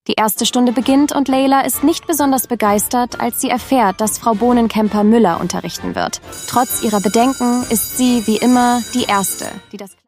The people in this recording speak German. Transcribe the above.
Die erste Stunde beginnt und Leila ist nicht besonders begeistert, als sie erfährt, dass Frau Bohnenkemper Müller unterrichten wird. Trotz ihrer Bedenken ist sie, wie immer, die Erste, die das